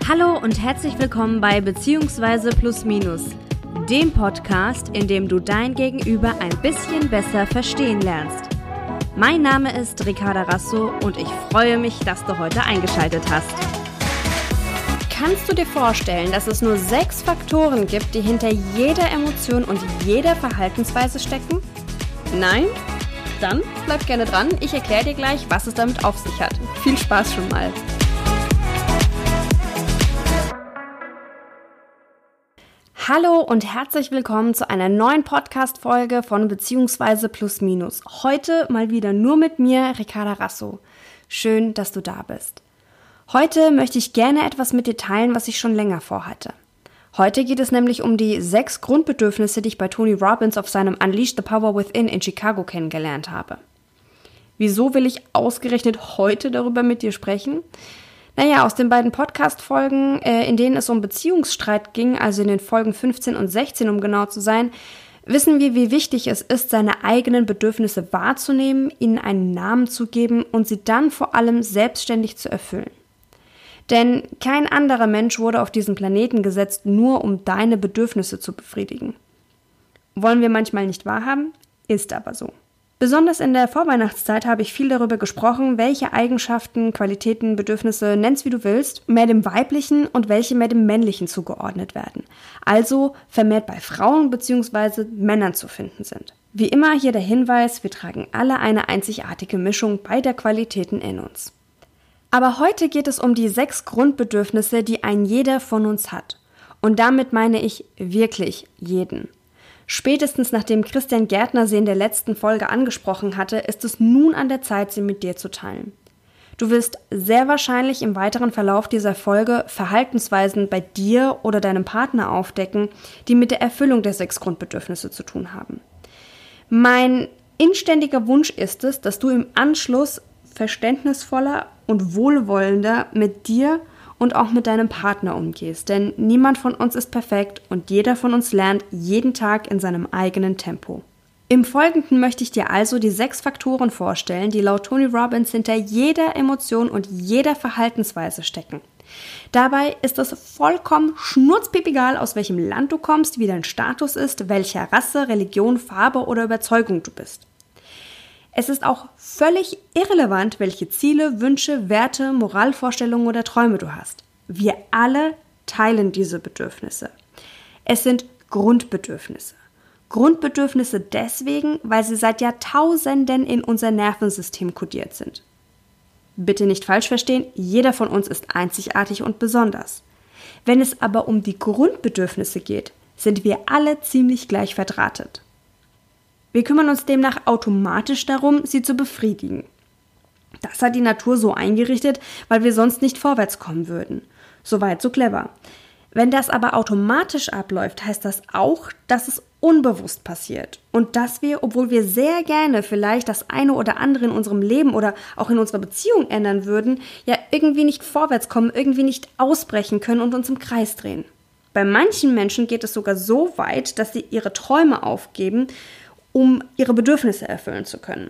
Hallo und herzlich willkommen bei Beziehungsweise Plus Minus, dem Podcast, in dem du dein Gegenüber ein bisschen besser verstehen lernst. Mein Name ist Ricarda Rasso und ich freue mich, dass du heute eingeschaltet hast. Kannst du dir vorstellen, dass es nur 6 Faktoren gibt, die hinter jeder Emotion und jeder Verhaltensweise stecken? Nein? Dann bleib gerne dran, ich erkläre dir gleich, was es damit auf sich hat. Viel Spaß schon mal! Hallo und herzlich willkommen zu einer neuen Podcast-Folge von Beziehungsweise Plus Minus. Heute mal wieder nur mit mir, Ricarda Rasso. Schön, dass du da bist. Heute möchte ich gerne etwas mit dir teilen, was ich schon länger vorhatte. Heute geht es nämlich um die 6 Grundbedürfnisse, die ich bei Tony Robbins auf seinem Unleash the Power Within in Chicago kennengelernt habe. Wieso will ich ausgerechnet heute darüber mit dir sprechen? Naja, aus den beiden Podcast-Folgen, in denen es um Beziehungsstreit ging, also in den Folgen 15 und 16, um genau zu sein, wissen wir, wie wichtig es ist, seine eigenen Bedürfnisse wahrzunehmen, ihnen einen Namen zu geben und sie dann vor allem selbstständig zu erfüllen. Denn kein anderer Mensch wurde auf diesen Planeten gesetzt, nur um deine Bedürfnisse zu befriedigen. Wollen wir manchmal nicht wahrhaben? Ist aber so. Besonders in der Vorweihnachtszeit habe ich viel darüber gesprochen, welche Eigenschaften, Qualitäten, Bedürfnisse, nenn's wie du willst, mehr dem Weiblichen und welche mehr dem Männlichen zugeordnet werden. Also vermehrt bei Frauen bzw. Männern zu finden sind. Wie immer hier der Hinweis, wir tragen alle eine einzigartige Mischung beider Qualitäten in uns. Aber heute geht es um die 6 Grundbedürfnisse, die ein jeder von uns hat. Und damit meine ich wirklich jeden. Spätestens nachdem Christian Gärtner sie in der letzten Folge angesprochen hatte, ist es nun an der Zeit, sie mit dir zu teilen. Du wirst sehr wahrscheinlich im weiteren Verlauf dieser Folge Verhaltensweisen bei dir oder deinem Partner aufdecken, die mit der Erfüllung der 6 Grundbedürfnisse zu tun haben. Mein inständiger Wunsch ist es, dass du im Anschluss verständnisvoller und wohlwollender mit dir und auch mit deinem Partner umgehst, denn niemand von uns ist perfekt und jeder von uns lernt jeden Tag in seinem eigenen Tempo. Im Folgenden möchte ich dir also die 6 Faktoren vorstellen, die laut Tony Robbins hinter jeder Emotion und jeder Verhaltensweise stecken. Dabei ist es vollkommen schnurzpiepegal, aus welchem Land du kommst, wie dein Status ist, welcher Rasse, Religion, Farbe oder Überzeugung du bist. Es ist auch völlig irrelevant, welche Ziele, Wünsche, Werte, Moralvorstellungen oder Träume du hast. Wir alle teilen diese Bedürfnisse. Es sind Grundbedürfnisse. Grundbedürfnisse deswegen, weil sie seit Jahrtausenden in unser Nervensystem kodiert sind. Bitte nicht falsch verstehen, jeder von uns ist einzigartig und besonders. Wenn es aber um die Grundbedürfnisse geht, sind wir alle ziemlich gleich verdrahtet. Wir kümmern uns demnach automatisch darum, sie zu befriedigen. Das hat die Natur so eingerichtet, weil wir sonst nicht vorwärts kommen würden. Soweit so clever. Wenn das aber automatisch abläuft, heißt das auch, dass es unbewusst passiert und dass wir, obwohl wir sehr gerne vielleicht das eine oder andere in unserem Leben oder auch in unserer Beziehung ändern würden, ja irgendwie nicht vorwärts kommen, irgendwie nicht ausbrechen können und uns im Kreis drehen. Bei manchen Menschen geht es sogar so weit, dass sie ihre Träume aufgeben, um ihre Bedürfnisse erfüllen zu können.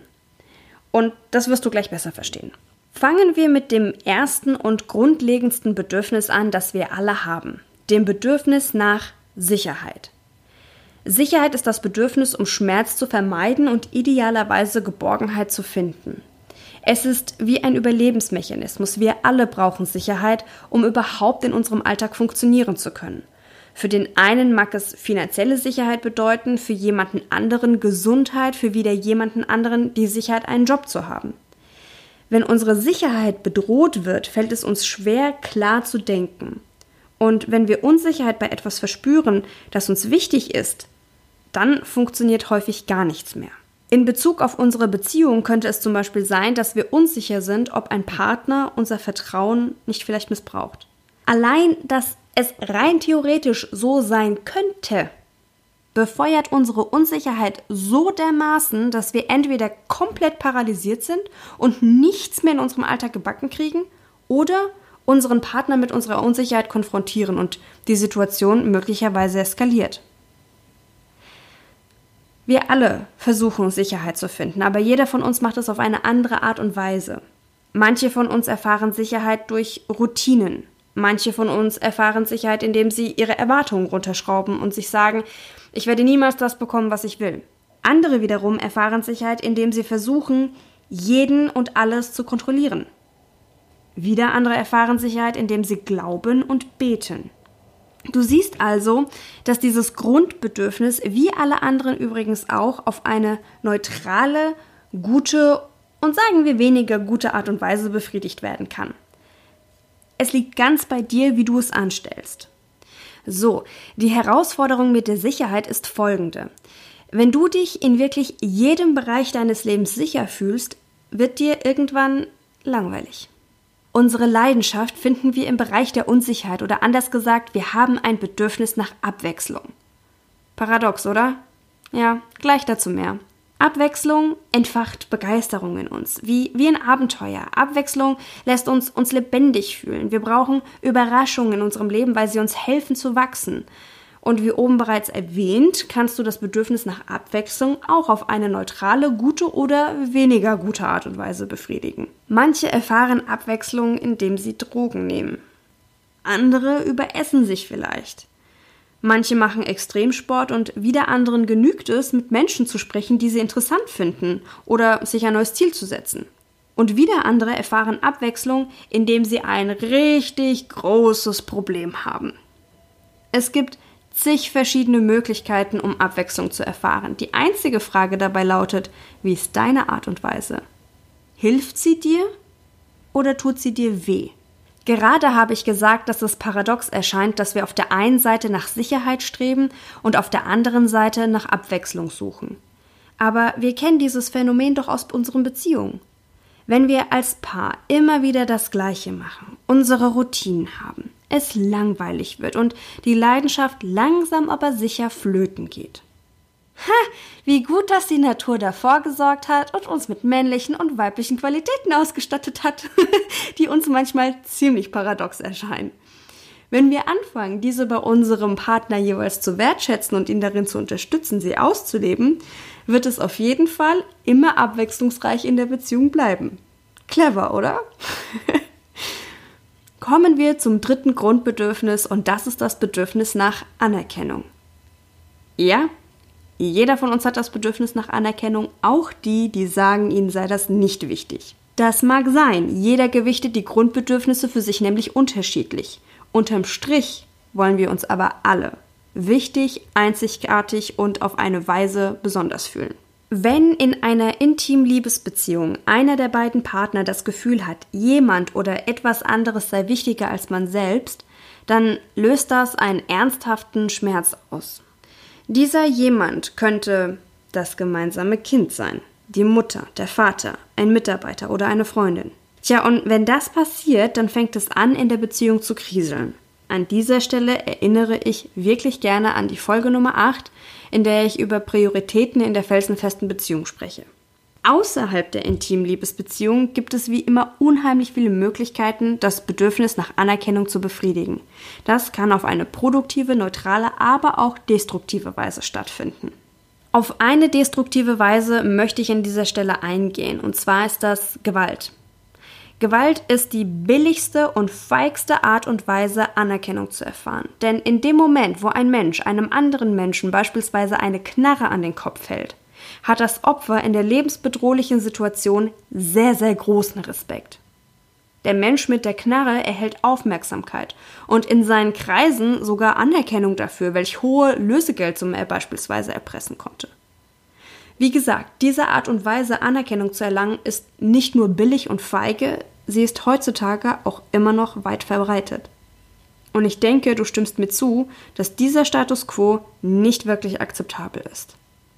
Und das wirst du gleich besser verstehen. Fangen wir mit dem ersten und grundlegendsten Bedürfnis an, das wir alle haben. Dem Bedürfnis nach Sicherheit. Sicherheit ist das Bedürfnis, um Schmerz zu vermeiden und idealerweise Geborgenheit zu finden. Es ist wie ein Überlebensmechanismus. Wir alle brauchen Sicherheit, um überhaupt in unserem Alltag funktionieren zu können. Für den einen mag es finanzielle Sicherheit bedeuten, für jemanden anderen Gesundheit, für wieder jemanden anderen die Sicherheit, einen Job zu haben. Wenn unsere Sicherheit bedroht wird, fällt es uns schwer, klar zu denken. Und wenn wir Unsicherheit bei etwas verspüren, das uns wichtig ist, dann funktioniert häufig gar nichts mehr. In Bezug auf unsere Beziehung könnte es zum Beispiel sein, dass wir unsicher sind, ob ein Partner unser Vertrauen nicht vielleicht missbraucht. Allein, dass es rein theoretisch so sein könnte, befeuert unsere Unsicherheit so dermaßen, dass wir entweder komplett paralysiert sind und nichts mehr in unserem Alltag gebacken kriegen oder unseren Partner mit unserer Unsicherheit konfrontieren und die Situation möglicherweise eskaliert. Wir alle versuchen, Sicherheit zu finden, aber jeder von uns macht es auf eine andere Art und Weise. Manche von uns erfahren Sicherheit durch Routinen. Manche von uns erfahren Sicherheit, indem sie ihre Erwartungen runterschrauben und sich sagen, ich werde niemals das bekommen, was ich will. Andere wiederum erfahren Sicherheit, indem sie versuchen, jeden und alles zu kontrollieren. Wieder andere erfahren Sicherheit, indem sie glauben und beten. Du siehst also, dass dieses Grundbedürfnis, wie alle anderen übrigens auch, auf eine neutrale, gute und sagen wir weniger gute Art und Weise befriedigt werden kann. Es liegt ganz bei dir, wie du es anstellst. So, die Herausforderung mit der Sicherheit ist folgende. Wenn du dich in wirklich jedem Bereich deines Lebens sicher fühlst, wird dir irgendwann langweilig. Unsere Leidenschaft finden wir im Bereich der Unsicherheit oder anders gesagt, wir haben ein Bedürfnis nach Abwechslung. Paradox, oder? Ja, gleich dazu mehr. Abwechslung entfacht Begeisterung in uns, wie ein Abenteuer. Abwechslung lässt uns lebendig fühlen. Wir brauchen Überraschungen in unserem Leben, weil sie uns helfen zu wachsen. Und wie oben bereits erwähnt, kannst du das Bedürfnis nach Abwechslung auch auf eine neutrale, gute oder weniger gute Art und Weise befriedigen. Manche erfahren Abwechslung, indem sie Drogen nehmen. Andere überessen sich vielleicht. Manche machen Extremsport und wieder anderen genügt es, mit Menschen zu sprechen, die sie interessant finden oder sich ein neues Ziel zu setzen. Und wieder andere erfahren Abwechslung, indem sie ein richtig großes Problem haben. Es gibt zig verschiedene Möglichkeiten, um Abwechslung zu erfahren. Die einzige Frage dabei lautet, wie ist deine Art und Weise? Hilft sie dir oder tut sie dir weh? Gerade habe ich gesagt, dass es paradox erscheint, dass wir auf der einen Seite nach Sicherheit streben und auf der anderen Seite nach Abwechslung suchen. Aber wir kennen dieses Phänomen doch aus unseren Beziehungen. Wenn wir als Paar immer wieder das Gleiche machen, unsere Routinen haben, es langweilig wird und die Leidenschaft langsam aber sicher flöten geht. Wie gut, dass die Natur davor gesorgt hat und uns mit männlichen und weiblichen Qualitäten ausgestattet hat, die uns manchmal ziemlich paradox erscheinen. Wenn wir anfangen, diese bei unserem Partner jeweils zu wertschätzen und ihn darin zu unterstützen, sie auszuleben, wird es auf jeden Fall immer abwechslungsreich in der Beziehung bleiben. Clever, oder? Kommen wir zum dritten Grundbedürfnis und das ist das Bedürfnis nach Anerkennung. Ja, jeder von uns hat das Bedürfnis nach Anerkennung, auch die, die sagen, ihnen sei das nicht wichtig. Das mag sein, jeder gewichtet die Grundbedürfnisse für sich nämlich unterschiedlich. Unterm Strich wollen wir uns aber alle wichtig, einzigartig und auf eine Weise besonders fühlen. Wenn in einer intimen Liebesbeziehung einer der beiden Partner das Gefühl hat, jemand oder etwas anderes sei wichtiger als man selbst, dann löst das einen ernsthaften Schmerz aus. Dieser jemand könnte das gemeinsame Kind sein, die Mutter, der Vater, ein Mitarbeiter oder eine Freundin. Tja, und wenn das passiert, dann fängt es an, in der Beziehung zu kriseln. An dieser Stelle erinnere ich wirklich gerne an die Folge Nummer 8, in der ich über Prioritäten in der felsenfesten Beziehung spreche. Außerhalb der intimen Liebesbeziehung gibt es wie immer unheimlich viele Möglichkeiten, das Bedürfnis nach Anerkennung zu befriedigen. Das kann auf eine produktive, neutrale, aber auch destruktive Weise stattfinden. Auf eine destruktive Weise möchte ich an dieser Stelle eingehen, und zwar ist das Gewalt. Gewalt ist die billigste und feigste Art und Weise, Anerkennung zu erfahren. Denn in dem Moment, wo ein Mensch einem anderen Menschen beispielsweise eine Knarre an den Kopf hält, hat das Opfer in der lebensbedrohlichen Situation sehr, sehr großen Respekt. Der Mensch mit der Knarre erhält Aufmerksamkeit und in seinen Kreisen sogar Anerkennung dafür, welch hohe Lösegeldsumme er beispielsweise erpressen konnte. Wie gesagt, diese Art und Weise, Anerkennung zu erlangen, ist nicht nur billig und feige, sie ist heutzutage auch immer noch weit verbreitet. Und ich denke, du stimmst mir zu, dass dieser Status quo nicht wirklich akzeptabel ist.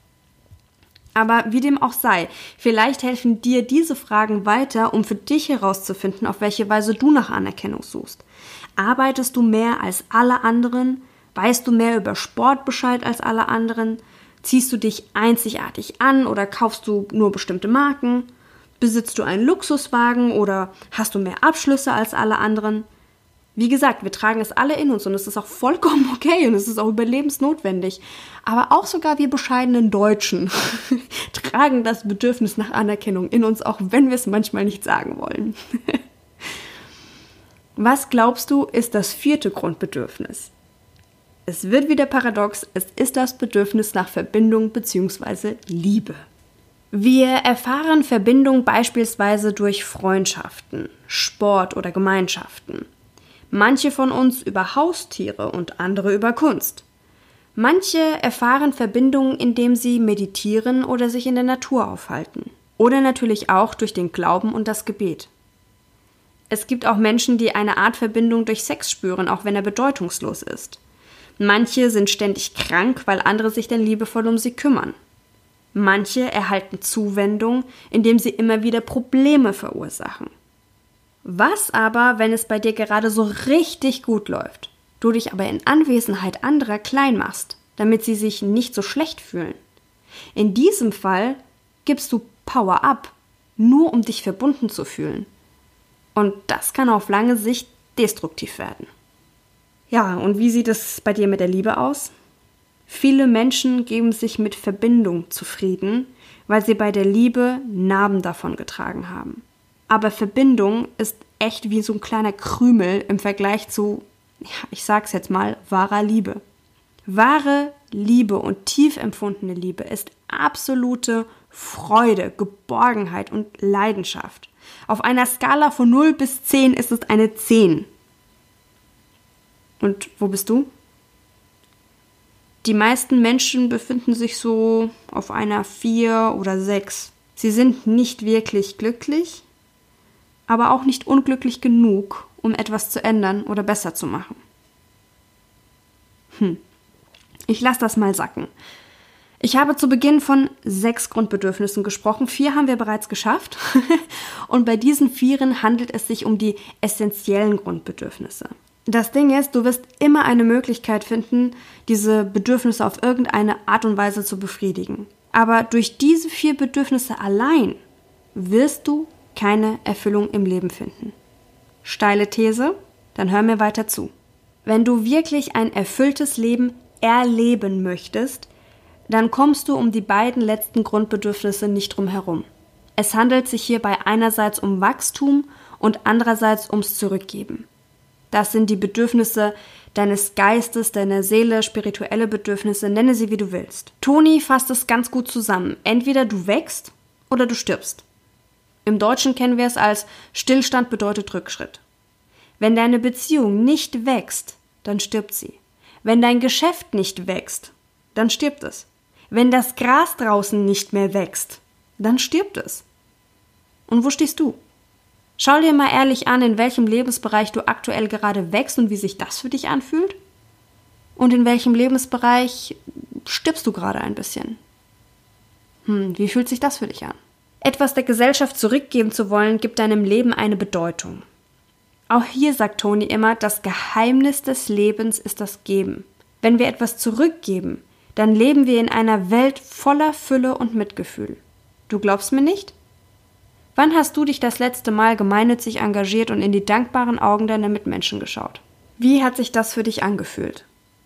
Aber wie dem auch sei, vielleicht helfen dir diese Fragen weiter, um für dich herauszufinden, auf welche Weise du nach Anerkennung suchst. Arbeitest du mehr als alle anderen? Weißt du mehr über Sport Bescheid als alle anderen? Ziehst du dich einzigartig an oder kaufst du nur bestimmte Marken? Besitzt du einen Luxuswagen oder hast du mehr Abschlüsse als alle anderen? Wie gesagt, wir tragen es alle in uns und es ist auch vollkommen okay und es ist auch überlebensnotwendig. Aber auch sogar wir bescheidenen Deutschen tragen das Bedürfnis nach Anerkennung in uns, auch wenn wir es manchmal nicht sagen wollen. Was glaubst du, ist das 4. Grundbedürfnis? Es wird wieder paradox, es ist das Bedürfnis nach Verbindung bzw. Liebe. Wir erfahren Verbindung beispielsweise durch Freundschaften, Sport oder Gemeinschaften. Manche von uns über Haustiere und andere über Kunst. Manche erfahren Verbindung, indem sie meditieren oder sich in der Natur aufhalten. Oder natürlich auch durch den Glauben und das Gebet. Es gibt auch Menschen, die eine Art Verbindung durch Sex spüren, auch wenn er bedeutungslos ist. Manche sind ständig krank, weil andere sich dann liebevoll um sie kümmern. Manche erhalten Zuwendung, indem sie immer wieder Probleme verursachen. Was aber, wenn es bei dir gerade so richtig gut läuft, du dich aber in Anwesenheit anderer klein machst, damit sie sich nicht so schlecht fühlen? In diesem Fall gibst du Power up, nur um dich verbunden zu fühlen. Und das kann auf lange Sicht destruktiv werden. Ja, und wie sieht es bei dir mit der Liebe aus? Viele Menschen geben sich mit Verbindung zufrieden, weil sie bei der Liebe Narben davon getragen haben. Aber Verbindung ist echt wie so ein kleiner Krümel im Vergleich zu, ich sag's jetzt mal, wahrer Liebe. Wahre Liebe und tief empfundene Liebe ist absolute Freude, Geborgenheit und Leidenschaft. Auf einer Skala von 0 bis 10 ist es eine 10. Und wo bist du? Die meisten Menschen befinden sich so auf einer 4 oder 6. Sie sind nicht wirklich glücklich, aber auch nicht unglücklich genug, um etwas zu ändern oder besser zu machen. Ich lasse das mal sacken. Ich habe zu Beginn von 6 Grundbedürfnissen gesprochen. 4 haben wir bereits geschafft. Und bei diesen 4 handelt es sich um die essentiellen Grundbedürfnisse. Das Ding ist, du wirst immer eine Möglichkeit finden, diese Bedürfnisse auf irgendeine Art und Weise zu befriedigen. Aber durch diese 4 Bedürfnisse allein wirst du keine Erfüllung im Leben finden. Steile These? Dann hör mir weiter zu. Wenn du wirklich ein erfülltes Leben erleben möchtest, dann kommst du um die beiden letzten Grundbedürfnisse nicht drum herum. Es handelt sich hierbei einerseits um Wachstum und andererseits ums Zurückgeben. Das sind die Bedürfnisse deines Geistes, deiner Seele, spirituelle Bedürfnisse, nenne sie wie du willst. Toni fasst es ganz gut zusammen. Entweder du wächst oder du stirbst. Im Deutschen kennen wir es als Stillstand bedeutet Rückschritt. Wenn deine Beziehung nicht wächst, dann stirbt sie. Wenn dein Geschäft nicht wächst, dann stirbt es. Wenn das Gras draußen nicht mehr wächst, dann stirbt es. Und wo stehst du? Schau dir mal ehrlich an, in welchem Lebensbereich du aktuell gerade wächst und wie sich das für dich anfühlt. Und in welchem Lebensbereich stirbst du gerade ein bisschen? Wie fühlt sich das für dich an? Etwas der Gesellschaft zurückgeben zu wollen, gibt deinem Leben eine Bedeutung. Auch hier sagt Toni immer, das Geheimnis des Lebens ist das Geben. Wenn wir etwas zurückgeben, dann leben wir in einer Welt voller Fülle und Mitgefühl. Du glaubst mir nicht? Wann hast du dich das letzte Mal gemeinnützig engagiert und in die dankbaren Augen deiner Mitmenschen geschaut? Wie hat sich das für dich angefühlt?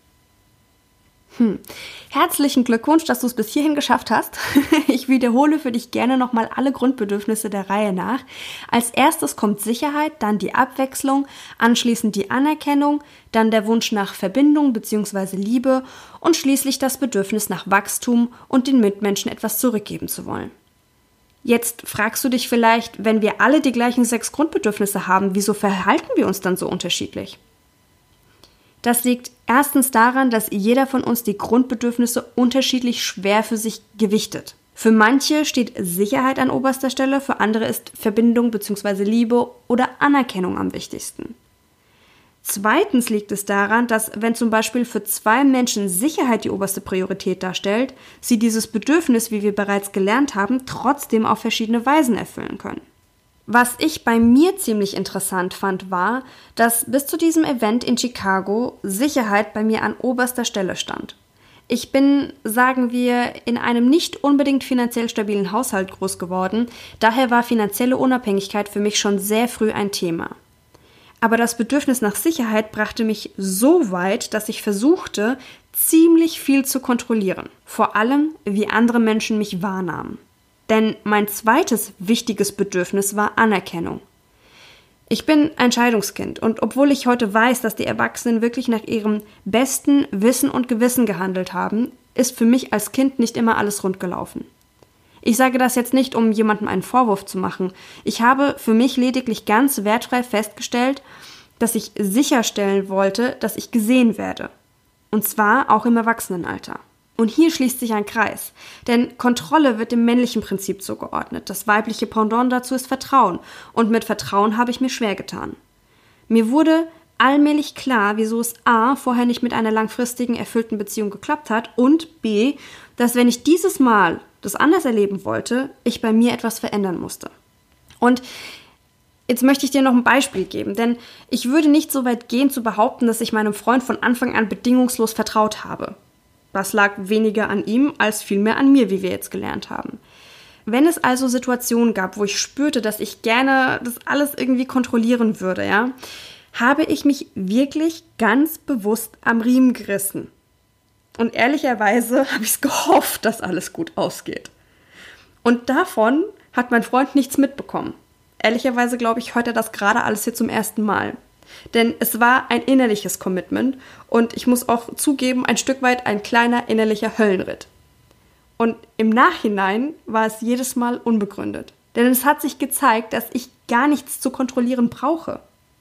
Herzlichen Glückwunsch, dass du es bis hierhin geschafft hast. Ich wiederhole für dich gerne nochmal alle Grundbedürfnisse der Reihe nach. Als erstes kommt Sicherheit, dann die Abwechslung, anschließend die Anerkennung, dann der Wunsch nach Verbindung bzw. Liebe und schließlich das Bedürfnis nach Wachstum und den Mitmenschen etwas zurückgeben zu wollen. Jetzt fragst du dich vielleicht, wenn wir alle die gleichen 6 Grundbedürfnisse haben, wieso verhalten wir uns dann so unterschiedlich? Das liegt erstens daran, dass jeder von uns die Grundbedürfnisse unterschiedlich schwer für sich gewichtet. Für manche steht Sicherheit an oberster Stelle, für andere ist Verbindung bzw. Liebe oder Anerkennung am wichtigsten. Zweitens liegt es daran, dass wenn zum Beispiel für 2 Menschen Sicherheit die oberste Priorität darstellt, sie dieses Bedürfnis, wie wir bereits gelernt haben, trotzdem auf verschiedene Weisen erfüllen können. Was ich bei mir ziemlich interessant fand, war, dass bis zu diesem Event in Chicago Sicherheit bei mir an oberster Stelle stand. Ich bin, sagen wir, in einem nicht unbedingt finanziell stabilen Haushalt groß geworden, daher war finanzielle Unabhängigkeit für mich schon sehr früh ein Thema. Aber das Bedürfnis nach Sicherheit brachte mich so weit, dass ich versuchte, ziemlich viel zu kontrollieren. Vor allem, wie andere Menschen mich wahrnahmen. Denn mein zweites wichtiges Bedürfnis war Anerkennung. Ich bin ein Scheidungskind und obwohl ich heute weiß, dass die Erwachsenen wirklich nach ihrem besten Wissen und Gewissen gehandelt haben, ist für mich als Kind nicht immer alles rund gelaufen. Ich sage das jetzt nicht, um jemandem einen Vorwurf zu machen. Ich habe für mich lediglich ganz wertfrei festgestellt, dass ich sicherstellen wollte, dass ich gesehen werde. Und zwar auch im Erwachsenenalter. Und hier schließt sich ein Kreis, denn Kontrolle wird dem männlichen Prinzip zugeordnet. Das weibliche Pendant dazu ist Vertrauen und mit Vertrauen habe ich mir schwer getan. Mir wurde allmählich klar, wieso es a. vorher nicht mit einer langfristigen, erfüllten Beziehung geklappt hat und b. dass wenn ich dieses Mal das anders erleben wollte, ich bei mir etwas verändern musste. Und jetzt möchte ich dir noch ein Beispiel geben, denn ich würde nicht so weit gehen zu behaupten, dass ich meinem Freund von Anfang an bedingungslos vertraut habe. Das lag weniger an ihm als vielmehr an mir, wie wir jetzt gelernt haben. Wenn es also Situationen gab, wo ich spürte, dass ich gerne das alles irgendwie kontrollieren würde, ja, habe ich mich wirklich ganz bewusst am Riemen gerissen. Und ehrlicherweise habe ich es gehofft, dass alles gut ausgeht. Und davon hat mein Freund nichts mitbekommen. Ehrlicherweise glaube ich, hört er das gerade alles hier zum ersten Mal. Denn es war ein innerliches Commitment und ich muss auch zugeben, ein Stück weit ein kleiner innerlicher Höllenritt. Und im Nachhinein war es jedes Mal unbegründet. Denn es hat sich gezeigt, dass ich gar nichts zu kontrollieren brauche.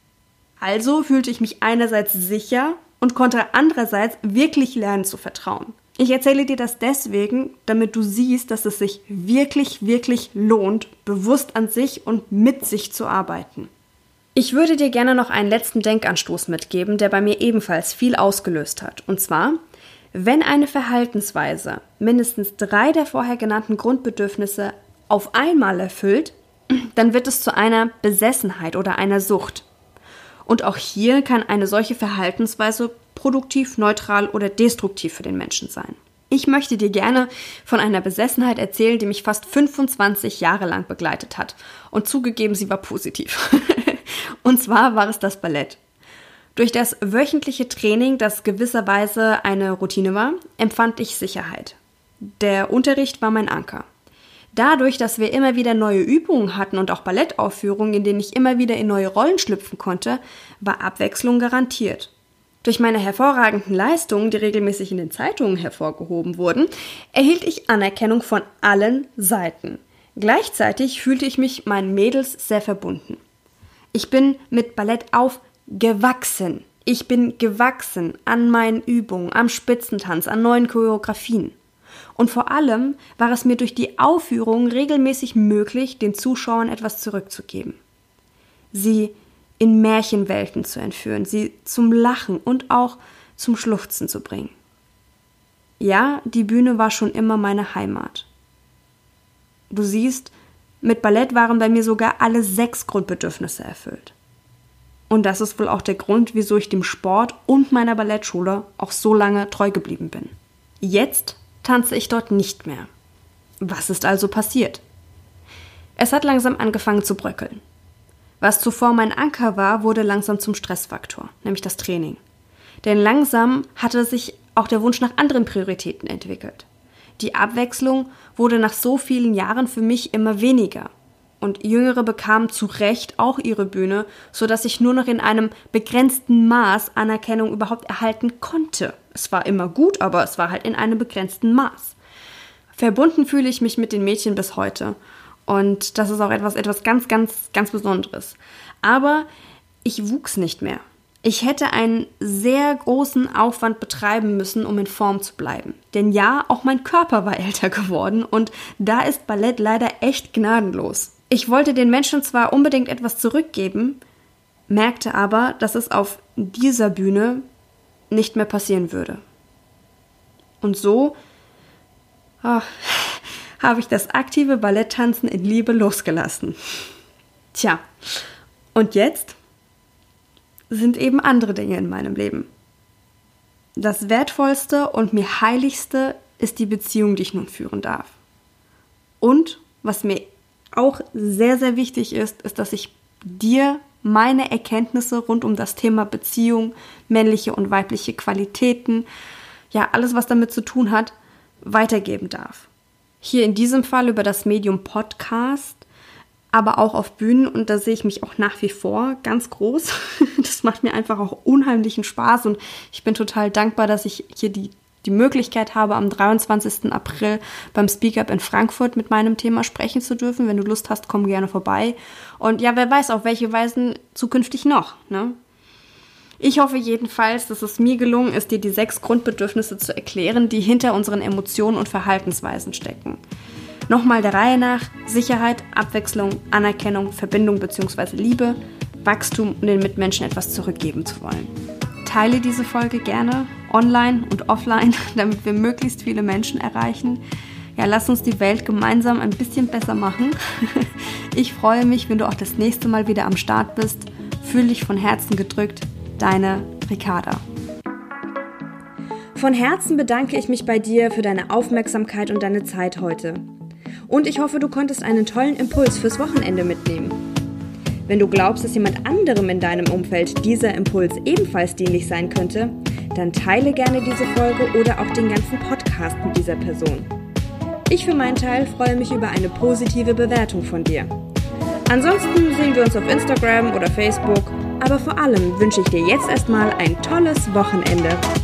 Also fühlte ich mich einerseits sicher und konnte andererseits wirklich lernen zu vertrauen. Ich erzähle dir das deswegen, damit du siehst, dass es sich wirklich, wirklich lohnt, bewusst an sich und mit sich zu arbeiten. Ich würde dir gerne noch einen letzten Denkanstoß mitgeben, der bei mir ebenfalls viel ausgelöst hat. Und zwar, wenn eine Verhaltensweise mindestens 3 der vorher genannten Grundbedürfnisse auf einmal erfüllt, dann wird es zu einer Besessenheit oder einer Sucht. Und auch hier kann eine solche Verhaltensweise produktiv, neutral oder destruktiv für den Menschen sein. Ich möchte dir gerne von einer Besessenheit erzählen, die mich fast 25 Jahre lang begleitet hat. Und zugegeben, sie war positiv. Und zwar war es das Ballett. Durch das wöchentliche Training, das gewisserweise eine Routine war, empfand ich Sicherheit. Der Unterricht war mein Anker. Dadurch, dass wir immer wieder neue Übungen hatten und auch Ballettaufführungen, in denen ich immer wieder in neue Rollen schlüpfen konnte, war Abwechslung garantiert. Durch meine hervorragenden Leistungen, die regelmäßig in den Zeitungen hervorgehoben wurden, erhielt ich Anerkennung von allen Seiten. Gleichzeitig fühlte ich mich meinen Mädels sehr verbunden. Ich bin mit Ballett aufgewachsen. Ich bin gewachsen an meinen Übungen, am Spitzentanz, an neuen Choreografien. Und vor allem war es mir durch die Aufführung regelmäßig möglich, den Zuschauern etwas zurückzugeben. Sie in Märchenwelten zu entführen, sie zum Lachen und auch zum Schluchzen zu bringen. Ja, die Bühne war schon immer meine Heimat. Du siehst, mit Ballett waren bei mir sogar alle 6 Grundbedürfnisse erfüllt. Und das ist wohl auch der Grund, wieso ich dem Sport und meiner Ballettschule auch so lange treu geblieben bin. Jetzt tanze ich dort nicht mehr. Was ist also passiert? Es hat langsam angefangen zu bröckeln. Was zuvor mein Anker war, wurde langsam zum Stressfaktor, nämlich das Training. Denn langsam hatte sich auch der Wunsch nach anderen Prioritäten entwickelt. Die Abwechslung wurde nach so vielen Jahren für mich immer weniger. Und Jüngere bekamen zu Recht auch ihre Bühne, sodass ich nur noch in einem begrenzten Maß Anerkennung überhaupt erhalten konnte. Es war immer gut, aber es war halt in einem begrenzten Maß. Verbunden fühle ich mich mit den Mädchen bis heute. Und das ist auch etwas ganz, ganz, ganz Besonderes. Aber ich wuchs nicht mehr. Ich hätte einen sehr großen Aufwand betreiben müssen, um in Form zu bleiben. Denn ja, auch mein Körper war älter geworden und da ist Ballett leider echt gnadenlos. Ich wollte den Menschen zwar unbedingt etwas zurückgeben, merkte aber, dass es auf dieser Bühne nicht mehr passieren würde. Und so habe ich das aktive Balletttanzen in Liebe losgelassen. Tja, und jetzt sind eben andere Dinge in meinem Leben. Das Wertvollste und mir Heiligste ist die Beziehung, die ich nun führen darf. Und was mir auch sehr, sehr wichtig ist, ist, dass ich dir meine Erkenntnisse rund um das Thema Beziehung, männliche und weibliche Qualitäten, ja, alles, was damit zu tun hat, weitergeben darf. Hier in diesem Fall über das Medium Podcast, aber auch auf Bühnen und da sehe ich mich auch nach wie vor ganz groß. Das macht mir einfach auch unheimlichen Spaß und ich bin total dankbar, dass ich hier die Möglichkeit habe, am 23. April beim Speak Up in Frankfurt mit meinem Thema sprechen zu dürfen. Wenn du Lust hast, komm gerne vorbei. Und ja, wer weiß, auf welche Weisen zukünftig noch, ne? Ich hoffe jedenfalls, dass es mir gelungen ist, dir die 6 Grundbedürfnisse zu erklären, die hinter unseren Emotionen und Verhaltensweisen stecken. Nochmal der Reihe nach: Sicherheit, Abwechslung, Anerkennung, Verbindung bzw. Liebe, Wachstum und den Mitmenschen etwas zurückgeben zu wollen. Teile diese Folge gerne, online und offline, damit wir möglichst viele Menschen erreichen. Ja, lass uns die Welt gemeinsam ein bisschen besser machen. Ich freue mich, wenn du auch das nächste Mal wieder am Start bist. Fühl dich von Herzen gedrückt. Deine Ricarda. Von Herzen bedanke ich mich bei dir für deine Aufmerksamkeit und deine Zeit heute. Und ich hoffe, du konntest einen tollen Impuls fürs Wochenende mitnehmen. Wenn du glaubst, dass jemand anderem in deinem Umfeld dieser Impuls ebenfalls dienlich sein könnte, dann teile gerne diese Folge oder auch den ganzen Podcast mit dieser Person. Ich für meinen Teil freue mich über eine positive Bewertung von dir. Ansonsten sehen wir uns auf Instagram oder Facebook, aber vor allem wünsche ich dir jetzt erstmal ein tolles Wochenende.